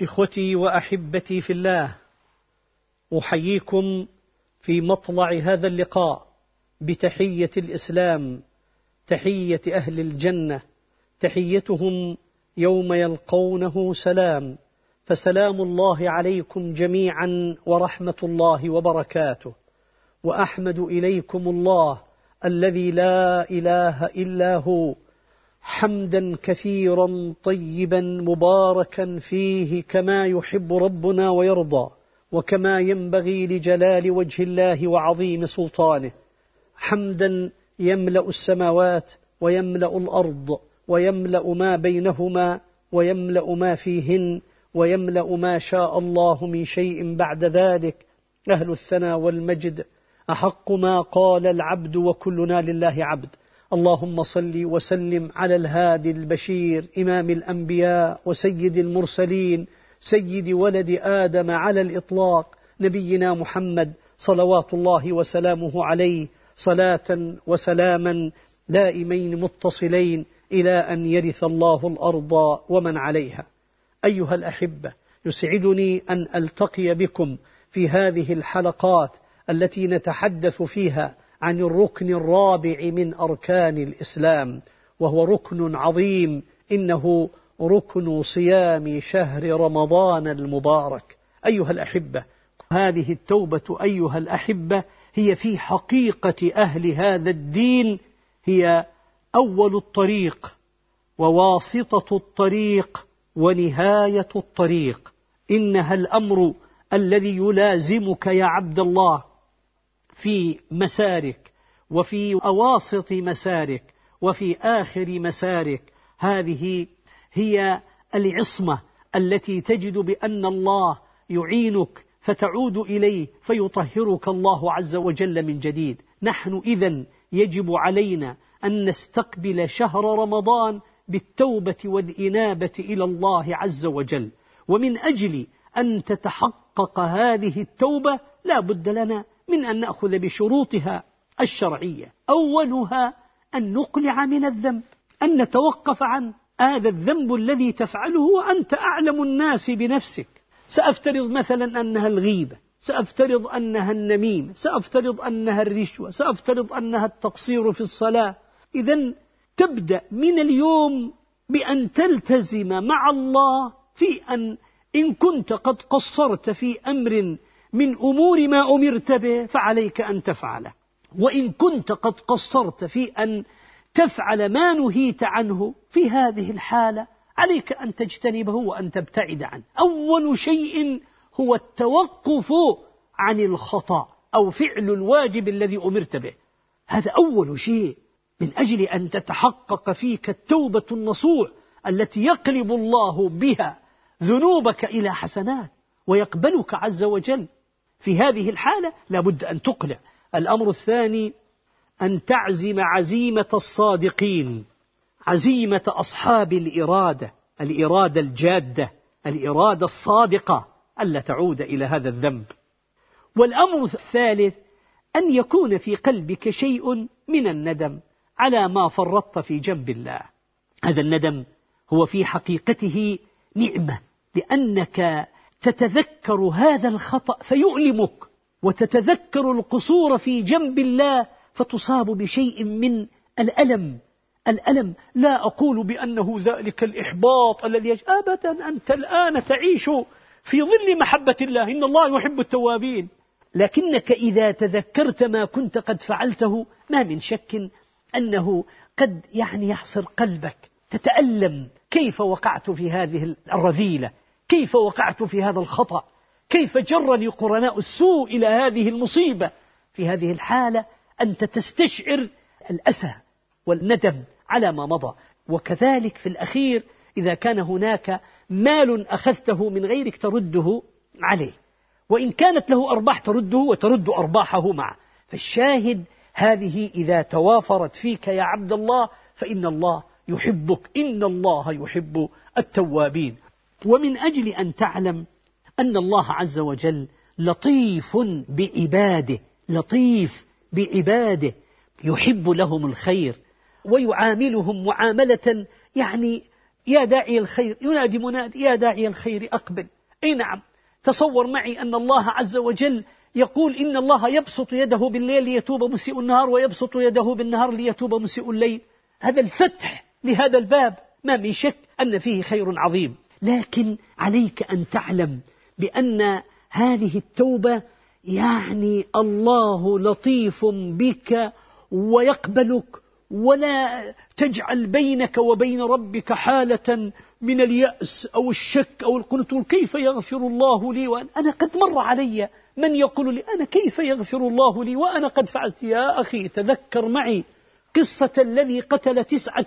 إخوتي وأحبتي في الله، أحييكم في مطلع هذا اللقاء بتحية الإسلام، تحية أهل الجنة، تحيتهم يوم يلقونه سلام، فسلام الله عليكم جميعا ورحمة الله وبركاته. وأحمد إليكم الله الذي لا إله إلا هو حمدا كثيرا طيبا مباركا فيه كما يحب ربنا ويرضى، وكما ينبغي لجلال وجه الله وعظيم سلطانه، حمدا يملأ السماوات ويملأ الأرض ويملأ ما بينهما ويملأ ما فيهن ويملأ ما شاء الله من شيء بعد ذلك. أهل الثناء والمجد أحق ما قال العبد وكلنا لله عبد. اللهم صل وسلم على الهادي البشير إمام الأنبياء وسيد المرسلين، سيد ولد آدم على الإطلاق، نبينا محمد صلوات الله وسلامه عليه، صلاة وسلاما دائمين متصلين إلى أن يرث الله الأرض ومن عليها. أيها الأحبة، يسعدني أن ألتقي بكم في هذه الحلقات التي نتحدث فيها عن الركن الرابع من أركان الإسلام، وهو ركن عظيم، إنه ركن صيام شهر رمضان المبارك. أيها الأحبة، هذه التوبة أيها الأحبة هي في حقيقة أهل هذا الدين هي أول الطريق وواسطة الطريق ونهاية الطريق. إنها الأمر الذي يلازمك يا عبد الله في مسارك وفي أواسط مسارك وفي آخر مسارك. هذه هي العصمة التي تجد بأن الله يعينك فتعود إليه فيطهرك الله عز وجل من جديد. نحن إذن يجب علينا أن نستقبل شهر رمضان بالتوبة والإنابة إلى الله عز وجل، ومن أجل أن تتحقق هذه التوبة لا بد لنا من أن نأخذ بشروطها الشرعية. أولها أن نقلع من الذنب، أن نتوقف عن هذا الذنب الذي تفعله وأنت أعلم الناس بنفسك. سأفترض مثلا أنها الغيبة، سأفترض أنها النميمة، سأفترض أنها الرشوة، سأفترض أنها التقصير في الصلاة. إذن تبدأ من اليوم بأن تلتزم مع الله في إن كنت قد قصرت في أمر من أمور ما أمرت به فعليك أن تفعله، وإن كنت قد قصرت في أن تفعل ما نهيت عنه في هذه الحالة عليك أن تجتنبه وأن تبتعد عنه. أول شيء هو التوقف عن الخطأ أو فعل الواجب الذي أمرت به، هذا أول شيء، من أجل أن تتحقق فيك التوبة النصوح التي يقلب الله بها ذنوبك إلى حسنات ويقبلك عز وجل. في هذه الحالة لابد أن تقلع. الأمر الثاني أن تعزم عزيمة الصادقين، عزيمة أصحاب الإرادة الجادة، الإرادة الصادقة، ألا تعود إلى هذا الذنب. والأمر الثالث أن يكون في قلبك شيء من الندم على ما فرطت في جنب الله. هذا الندم هو في حقيقته نعمة، لأنك تتذكر هذا الخطأ فيؤلمك، وتتذكر القصور في جنب الله فتصاب بشيء من الألم. لا أقول بأنه ذلك الإحباط الذي أبدا، أنت الآن تعيش في ظل محبة الله، إن الله يحب التوابين، لكنك إذا تذكرت ما كنت قد فعلته ما من شك أنه قد يحصر قلبك، تتألم. كيف وقعت في هذه الرذيلة؟ كيف وقعت في هذا الخطأ؟ كيف جرني قرناء السوء إلى هذه المصيبة؟ في هذه الحالة أنت تستشعر الأسى والندم على ما مضى. وكذلك في الأخير إذا كان هناك مال أخذته من غيرك ترده عليه، وإن كانت له أرباح ترده وترد أرباحه معه. فالشاهد هذه إذا توافرت فيك يا عبد الله فإن الله يحبك، إن الله يحب التوابين. ومن أجل أن تعلم أن الله عز وجل لطيف بعباده، يحب لهم الخير ويعاملهم معاملة يا داعي الخير، ينادي منادي يا داعي الخير أقبل. أي نعم، تصور معي أن الله عز وجل يقول إن الله يبسط يده بالليل ليتوب مسيء النهار، ويبسط يده بالنهار ليتوب مسيء الليل. هذا الفتح لهذا الباب ما من شك أن فيه خير عظيم، لكن عليك أن تعلم بأن هذه التوبة يعني الله لطيف بك ويقبلك، ولا تجعل بينك وبين ربك حالة من اليأس أو الشك أو القنوط. كيف يغفر الله لي وأنا قد مر علي من يقول لي أنا كيف يغفر الله لي وأنا قد فعلت. يا أخي تذكر معي قصة الذي قتل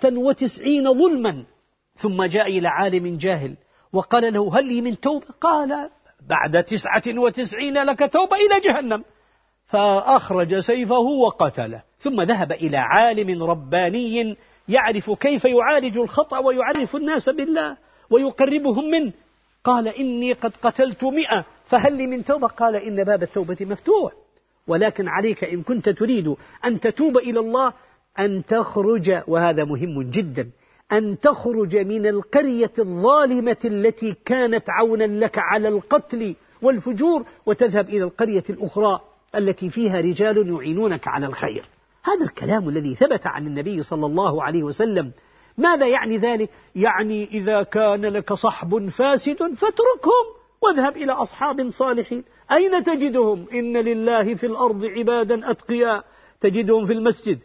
99 ظلما ثم جاء إلى عالم جاهل وقال له هل لي من توبة؟ قال بعد 99 لك توبة إلى جهنم، فأخرج سيفه وقتله. ثم ذهب إلى عالم رباني يعرف كيف يعالج الخطأ ويعرف الناس بالله ويقربهم منه. قال إني قد قتلت 100 فهل لي من توبة؟ قال إن باب التوبة مفتوح، ولكن عليك إن كنت تريد أن تتوب إلى الله أن تخرج، وهذا مهم جدا، أن تخرج من القرية الظالمة التي كانت عونا لك على القتل والفجور، وتذهب إلى القرية الأخرى التي فيها رجال يعينونك على الخير. هذا الكلام الذي ثبت عن النبي صلى الله عليه وسلم. ماذا يعني ذلك؟ يعني إذا كان لك صحب فاسد فاتركهم واذهب إلى أصحاب صالحين. أين تجدهم؟ إن لله في الأرض عبادا أتقياء، تجدهم في المسجد،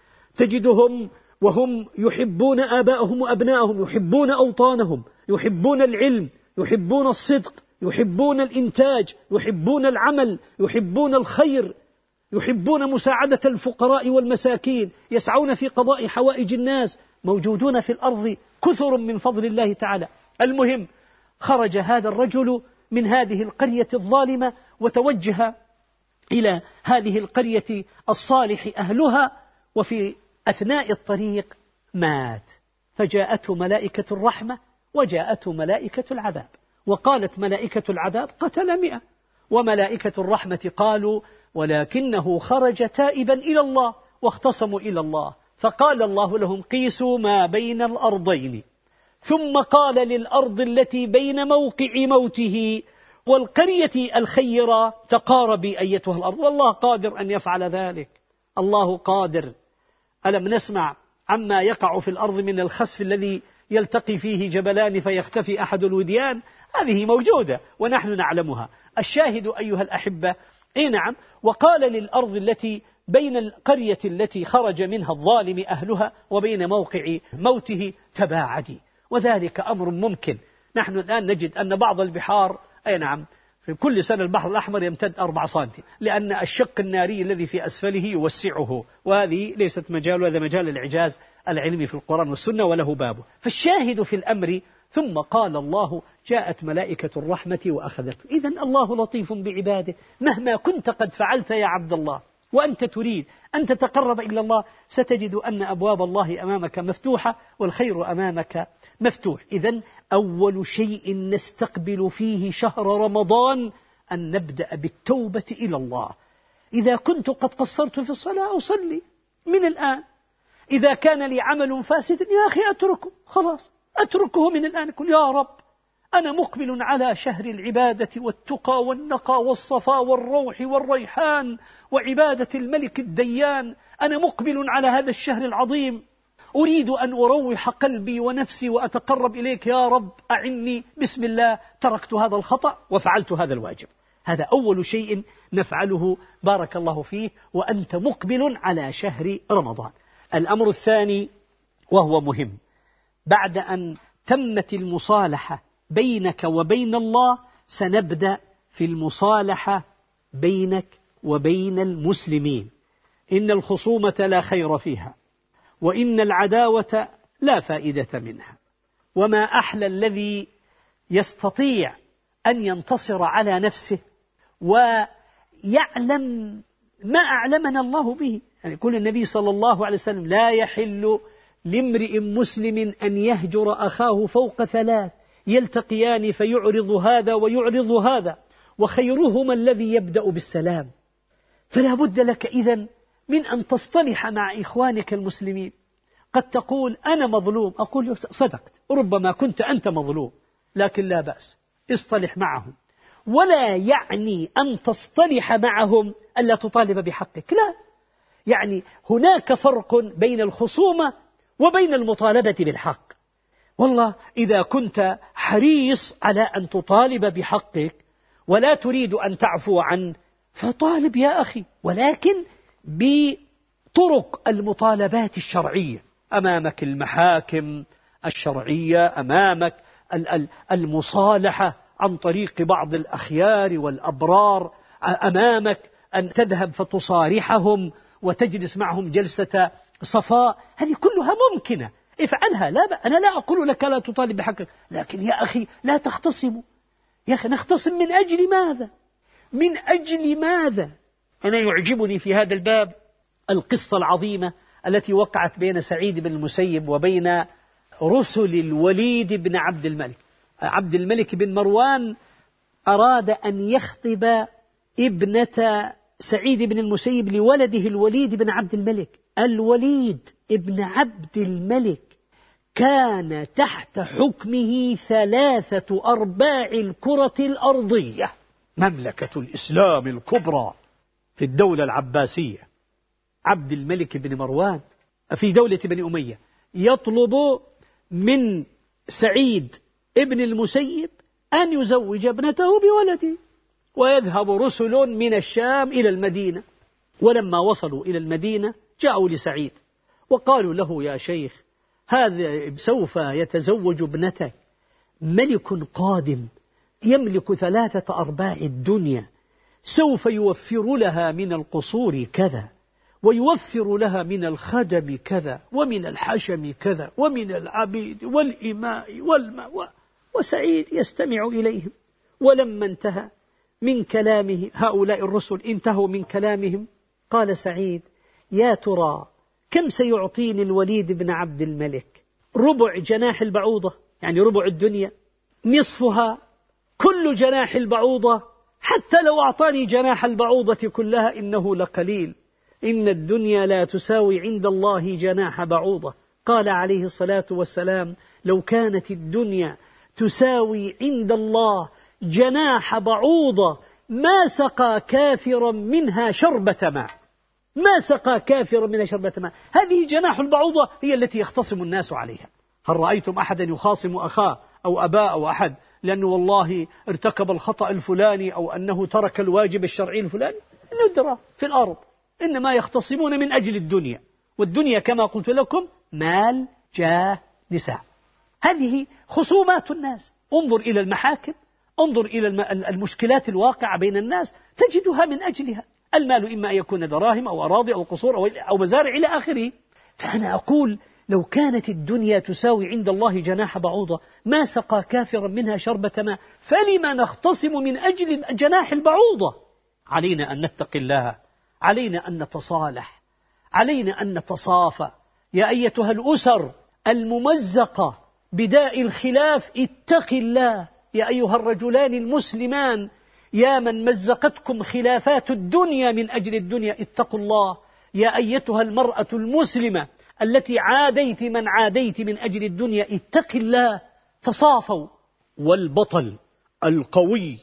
تجدهم وهم يحبون آباءهم وأبناءهم، يحبون أوطانهم، يحبون العلم، يحبون الصدق، يحبون الإنتاج، يحبون العمل، يحبون الخير، يحبون مساعدة الفقراء والمساكين، يسعون في قضاء حوائج الناس، موجودون في الأرض كثر من فضل الله تعالى. المهم خرج هذا الرجل من هذه القرية الظالمة وتوجه إلى هذه القرية الصالح أهلها، وفي أثناء الطريق مات، فجاءته ملائكة الرحمة وجاءته ملائكة العذاب، وقالت ملائكة العذاب قتل 100، وملائكة الرحمة قالوا ولكنه خرج تائبا إلى الله، واختصموا إلى الله، فقال الله لهم قيسوا ما بين الأرضين، ثم قال للأرض التي بين موقع موته والقرية الخيرة تقاربي أيتها الأرض، والله قادر أن يفعل ذلك، الله قادر. ألم نسمع عما يقع في الأرض من الخسف الذي يلتقي فيه جبلان فيختفي أحد الوديان؟ هذه موجودة ونحن نعلمها. الشاهد أيها الأحبة، نعم، وقال للأرض التي بين القرية التي خرج منها الظالم أهلها وبين موقع موته تباعدي، وذلك أمر ممكن. نحن الآن نجد أن بعض البحار نعم في كل سنة البحر الأحمر يمتد 4 سنتي، لأن الشق الناري الذي في أسفله يوسعه، وهذه ليست مجال، هذا مجال الإعجاز العلمي في القرآن والسنة وله بابه. فالشاهد في الأمر ثم قال الله جاءت ملائكة الرحمة وأخذته. إذن الله لطيف بعباده، مهما كنت قد فعلت يا عبد الله وأنت تريد أن تتقرب إلى الله ستجد أن أبواب الله أمامك مفتوحة والخير أمامك مفتوح. إذن أول شيء نستقبل فيه شهر رمضان أن نبدأ بالتوبة إلى الله. إذا كنت قد قصرت في الصلاة أصلي من الآن، إذا كان لي عمل فاسد يا أخي أتركه، خلاص أتركه من الآن، قل يا رب أنا مقبل على شهر العبادة والتقى والنقى والصفاء والروح والريحان وعبادة الملك الديان، أنا مقبل على هذا الشهر العظيم، أريد أن أروح قلبي ونفسي وأتقرب إليك يا رب أعني، بسم الله تركت هذا الخطأ وفعلت هذا الواجب. هذا أول شيء نفعله بارك الله فيه وأنت مقبل على شهر رمضان. الأمر الثاني وهو مهم، بعد أن تمت المصالحة بينك وبين الله سنبدأ في المصالحة بينك وبين المسلمين. إن الخصومة لا خير فيها، وإن العداوة لا فائدة منها، وما أحلى الذي يستطيع أن ينتصر على نفسه ويعلم ما أعلمنا الله به. يعني يقول النبي صلى الله عليه وسلم لا يحل لامرئ مسلم أن يهجر أخاه فوق 3 يلتقيان فيعرض هذا ويعرض هذا، وخيرهما الذي يبدأ بالسلام. فلا بد لك إذن من أن تصطلح مع إخوانك المسلمين، قد تقول أنا مظلوم، أقول صدقت، ربما كنت أنت مظلوم، لكن لا بأس، اصطلح معهم. ولا يعني أن تصطلح معهم ألا تطالب بحقك، لا، يعني هناك فرق بين الخصومة وبين المطالبة بالحق. والله إذا كنت حريص على أن تطالب بحقك ولا تريد أن تعفو عنه فطالب يا أخي، ولكن بطرق المطالبات الشرعية، أمامك المحاكم الشرعية، أمامك المصالحة عن طريق بعض الأخيار والأبرار، أمامك أن تذهب فتصارحهم وتجلس معهم جلسة صفاء، هذه كلها ممكنة، افعلها، أنا لا أقول لك لا تطالب بحقك، لكن يا أخي لا تختصموا. يا أخي نختصم من أجل ماذا؟ من أجل ماذا؟ أنا يعجبني في هذا الباب القصة العظيمة التي وقعت بين سعيد بن المسيب وبين رسل الوليد بن عبد الملك. عبد الملك بن مروان أراد أن يخطب ابنة سعيد بن المسيب لولده الوليد بن عبد الملك. الوليد بن عبد الملك كان تحت حكمه 3/4 الكرة الأرضية، مملكة الإسلام الكبرى في الدولة العباسية. عبد الملك بن مروان في دولة بني أمية يطلب من سعيد ابن المسيب أن يزوج ابنته بولده، ويذهب رسل من الشام إلى المدينة. ولما وصلوا إلى المدينة جاءوا لسعيد وقالوا له يا شيخ هذا سوف يتزوج ابنتك ملك قادم يملك 3/4 الدنيا، سوف يوفر لها من القصور كذا، ويوفر لها من الخدم كذا، ومن الحشم كذا، ومن العبيد والإماء والماء. وسعيد يستمع إليهم. ولما انتهى من كلامه هؤلاء الرسل، انتهوا من كلامهم، قال سعيد يا ترى كم سيعطيني الوليد بن عبد الملك؟ ربع جناح البعوضة، يعني ربع الدنيا، نصفها، كل جناح البعوضة، حتى لو أعطاني جناح البعوضة كلها إنه لقليل، إن الدنيا لا تساوي عند الله جناح بعوضة. قال عليه الصلاة والسلام لو كانت الدنيا تساوي عند الله جناح بعوضة ما سقى كافرا منها شربة ماء، ما سقى كافرا منها شربة ماء. هذه جناح البعوضة هي التي يختصم الناس عليها. هل رأيتم أحدا يخاصم أخاه أو أباء أو أحد لأنه والله ارتكب الخطأ الفلاني أو أنه ترك الواجب الشرعي الفلاني؟ ندرة في الأرض، إنما يختصمون من أجل الدنيا، والدنيا كما قلت لكم مال جاه نساء. هذه خصومات الناس. انظر إلى المحاكم، انظر إلى المشكلات الواقعة بين الناس، تجدها من أجلها. المال إما أن يكون دراهم أو أراضي أو قصور أو مزارع إلى آخره. فأنا أقول لو كانت الدنيا تساوي عند الله جناح بعوضة ما سقى كافرا منها شربة ماء، فلما نختصم من أجل جناح البعوضة؟ علينا أن نتقي الله، علينا أن نتصالح، علينا أن نتصافى. يا أيتها الأسر الممزقة بداء الخلاف اتق الله. يا أيها الرجلان المسلمان يا من مزقتكم خلافات الدنيا من أجل الدنيا اتقوا الله. يا أيتها المرأة المسلمة التي عاديت من عاديت من أجل الدنيا اتق الله، تصافوا. والبطل القوي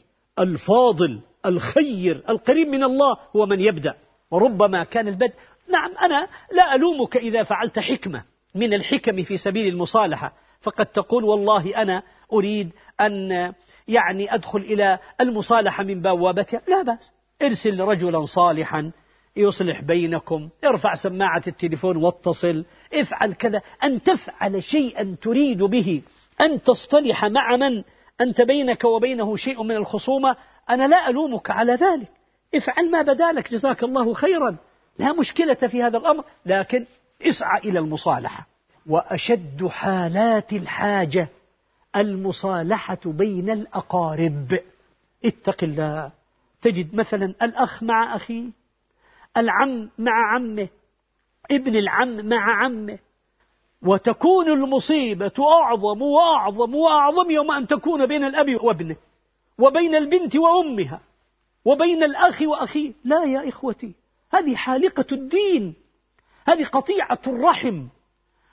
الفاضل الخير القريب من الله هو من يبدأ، وربما كان البدء. نعم أنا لا ألومك إذا فعلت حكمة من الحكم في سبيل المصالحة، فقد تقول والله أنا أريد أن أدخل إلى المصالحة من بوابتها، لا بأس، ارسل رجلا صالحا يصلح بينكم، ارفع سماعة التليفون واتصل، افعل كذا. أن تفعل شيئا تريد به أن تصطلح مع من أنت بينك وبينه شيء من الخصومة، أنا لا ألومك على ذلك، افعل ما بدالك، جزاك الله خيرا، لا مشكلة في هذا الأمر، لكن اسعى إلى المصالحة. وأشد حالات الحاجة المصالحة بين الأقارب. اتق الله. تجد مثلا الأخ مع أخيه، العم مع عمه، ابن العم مع عمه، وتكون المصيبة أعظم وأعظم وأعظم يوم أن تكون بين الأب وابنه، وبين البنت وأمها، وبين الأخ وأخيه. لا يا إخوتي، هذه حالقة الدين، هذه قطيعة الرحم،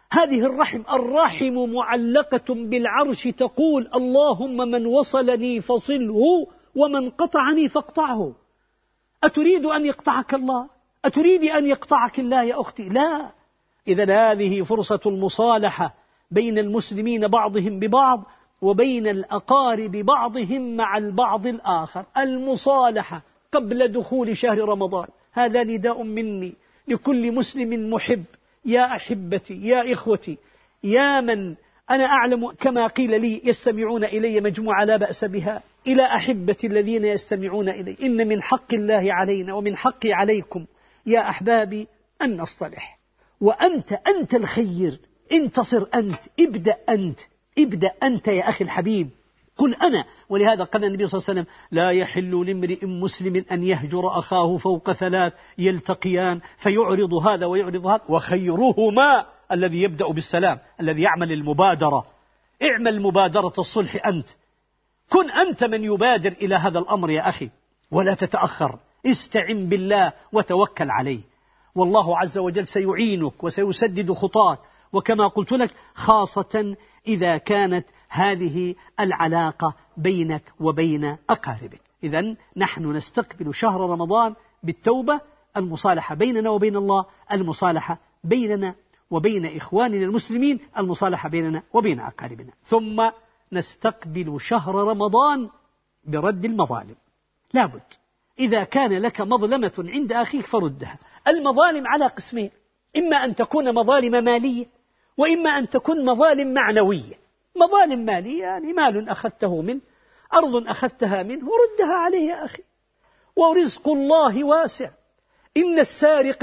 هذه الرحم معلقة بالعرش تقول اللهم من وصلني فصله ومن قطعني فاقطعه. أتريد أن يقطعك الله؟ أتريد أن يقطعك الله يا أختي؟ لا. إذن هذه فرصة المصالحة بين المسلمين بعضهم ببعض وبين الأقارب بعضهم مع البعض الآخر. المصالحة قبل دخول شهر رمضان، هذا نداء مني لكل مسلم محب. يا أحبتي، يا إخوتي، يا من أنا أعلم كما قيل لي يستمعون إلي مجموعة لا بأس بها، إلى أحبتي الذين يستمعون إلي، إن من حق الله علينا ومن حقي عليكم يا أحبابي أن نصطلح. وأنت الخير، انتصر أنت، ابدأ أنت يا أخي الحبيب، قل أنا. ولهذا قال النبي صلى الله عليه وسلم لا يحل لامرئ مسلم أن يهجر أخاه فوق 3 يلتقيان فيعرض هذا ويعرض هذا، وخيرهما الذي يبدأ بالسلام، الذي يعمل المبادرة. اعمل مبادرة الصلح أنت، كن أنت من يبادر إلى هذا الأمر يا أخي، ولا تتأخر. استعن بالله وتوكل عليه، والله عز وجل سيعينك وسيسدد خطاك. وكما قلت لك خاصة إذا كانت هذه العلاقة بينك وبين أقاربك. إذن نحن نستقبل شهر رمضان بالتوبة، المصالحة بيننا وبين الله، المصالحة بيننا وبين إخواننا المسلمين، المصالحة بيننا وبين أقاربنا. ثم نستقبل شهر رمضان برد المظالم. لابد إذا كان لك مظلمة عند أخيك فردها. المظالم على قسمين، إما أن تكون مظالم مالية، وإما أن تكون مظالم معنوية. مظالم مالية يعني مال أخذته منه، أرض أخذتها منه، وردها عليه يا أخي. ورزق الله واسع، إن السارق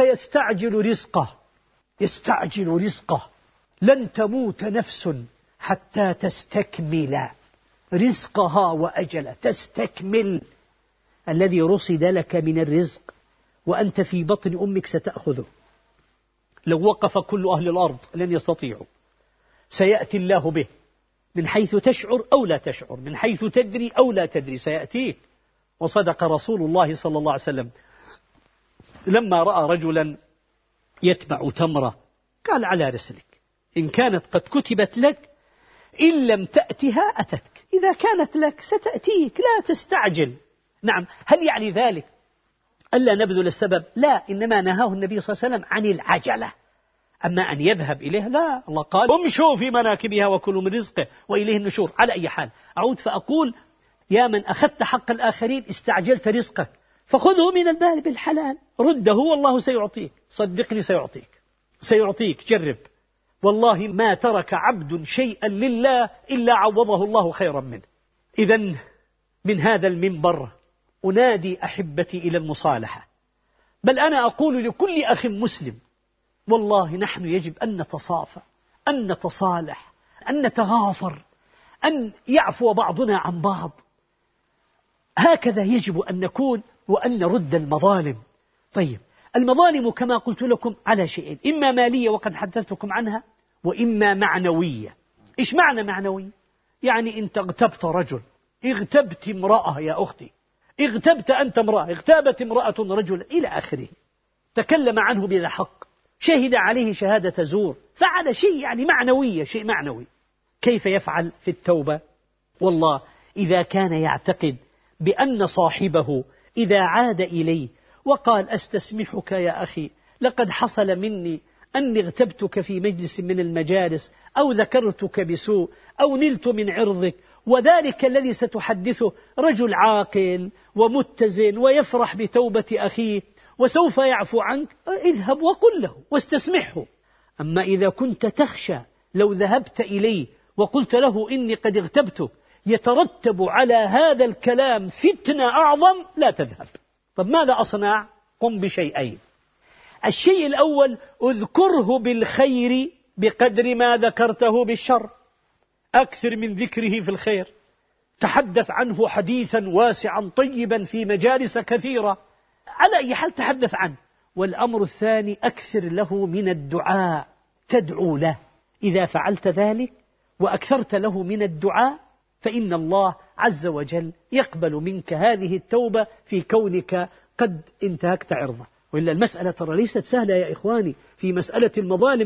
يستعجل رزقه، لن تموت نفس حتى تستكمل رزقها وأجله. تستكمل الذي رصد لك من الرزق وأنت في بطن أمك ستأخذه. لو وقف كل أهل الأرض لن يستطيعوا، سيأتي الله به من حيث تشعر أو لا تشعر، من حيث تدري أو لا تدري، سيأتيك. وصدق رسول الله صلى الله عليه وسلم لما رأى رجلا يتبع تمرة قال على رسلك، إن كانت قد كتبت لك إن لم تأتها أتتك، إذا كانت لك ستأتيك، لا تستعجل. نعم، هل يعني ذلك ألا نبذل السبب؟ لا، إنما نهاه النبي صلى الله عليه وسلم عن العجلة. أما أن يذهب إليه لا، الله قال امشوا في مناكبها وكلوا من رزقه وإليه النشور. على أي حال أعود فأقول يا من أخذت حق الآخرين استعجلت رزقك، فخذه من البال بالحلال، رده والله سيعطيك، صدقني سيعطيك، جرب. والله ما ترك عبد شيئا لله إلا عوضه الله خيرا منه. إذن من هذا المنبر أنادي أحبتي إلى المصالحة، بل أنا أقول لكل أخ مسلم والله نحن يجب أن نتصافى، أن نتصالح، أن نتغافر، أن يعفو بعضنا عن بعض. هكذا يجب أن نكون، وأن نرد المظالم. طيب، المظالم كما قلت لكم على شيئين، إما مالية وقد حدثتكم عنها، وإما معنوية. إيش معنى معنوية؟ يعني أنت اغتبت رجل، اغتبت امرأة يا أختي، اغتبت أنت امرأة، اغتابت امرأة رجل إلى آخره، تكلم عنه بلا حق، شهد عليه شهادة زور، فعل شيء يعني معنوية، شيء معنوي. كيف يفعل في التوبة؟ والله إذا كان يعتقد بأن صاحبه إذا عاد إليه وقال أستسمحك يا أخي، لقد حصل مني أني اغتبتك في مجلس من المجالس، أو ذكرتك بسوء، أو نلت من عرضك، وذلك الذي ستحدثه رجل عاقل ومتزن ويفرح بتوبة أخيه وسوف يعفو عنك، اذهب وقل له واستسمحه. أما إذا كنت تخشى لو ذهبت إليه وقلت له إني قد اغتبتك يترتب على هذا الكلام فتنة أعظم، لا تذهب. طب ماذا أصنع؟ قم بشيئين. الشيء الأول، اذكره بالخير بقدر ما ذكرته بالشر، أكثر من ذكره في الخير، تحدث عنه حديثا واسعا طيبا في مجالس كثيرة، على أي حال تحدث عنه. والأمر الثاني، أكثر له من الدعاء، تدعو له. إذا فعلت ذلك وأكثرت له من الدعاء فإن الله عز وجل يقبل منك هذه التوبة في كونك قد انتهكت عرضه. وإلا المسألة ترى ليست سهلة يا إخواني، في مسألة المظالم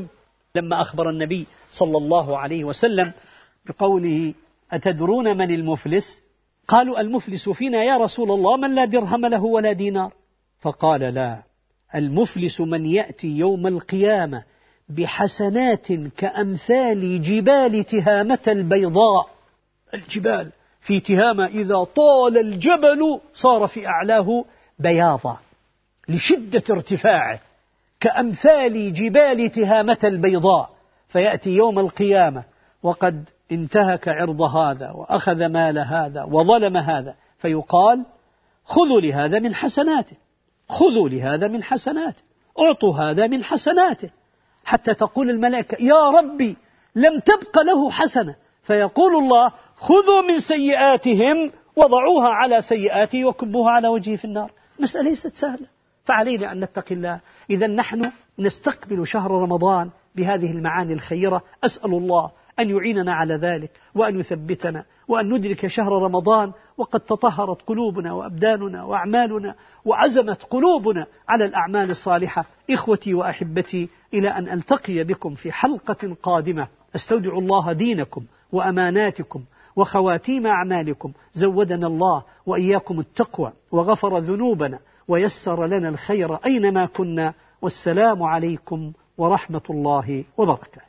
لما أخبر النبي صلى الله عليه وسلم بقوله أتدرون من المفلس؟ قالوا المفلس فينا يا رسول الله من لا درهم له ولا دينار. فقال لا، المفلس من يأتي يوم القيامة بحسنات كأمثال جبال تهامة البيضاء. الجبال في تهامة إذا طال الجبل صار في أعلاه بياضا لشدة ارتفاعه، كأمثال جبال تهامة البيضاء، فيأتي يوم القيامة وقد انتهك عرض هذا وأخذ مال هذا وظلم هذا، فيقال خذوا لهذا من حسناته، خذوا لهذا من حسناته، أعطوا هذا من حسناته، حتى تقول الملائكة يا ربي لم تبق له حسنة، فيقول الله خذوا من سيئاتهم وضعوها على سيئاته وكبوها على وجهه في النار. مسألة ليست سهلة، فعلينا أن نتقي الله. إذا نحن نستقبل شهر رمضان بهذه المعاني الخيرة. أسأل الله أن يعيننا على ذلك وأن يثبتنا وأن ندرك شهر رمضان وقد تطهرت قلوبنا وأبداننا وأعمالنا وعزمت قلوبنا على الأعمال الصالحة. إخوتي وأحبتي، إلى أن ألتقي بكم في حلقة قادمة، أستودع الله دينكم وأماناتكم وخواتيم أعمالكم. زودنا الله وإياكم التقوى وغفر ذنوبنا ويسر لنا الخير أينما كنا. والسلام عليكم ورحمة الله وبركاته.